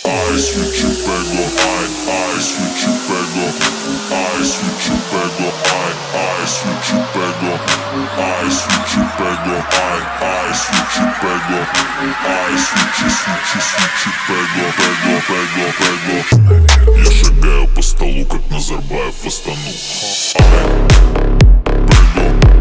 Ай, свічі пего, ай, свічі пего, ай, свічі пего, ай, свічі пего, ай, свічі пего, ай, свічі пего, ай, свічі пего. Я шагаю по столу, как Назарбаев в Астану. Ай, пего.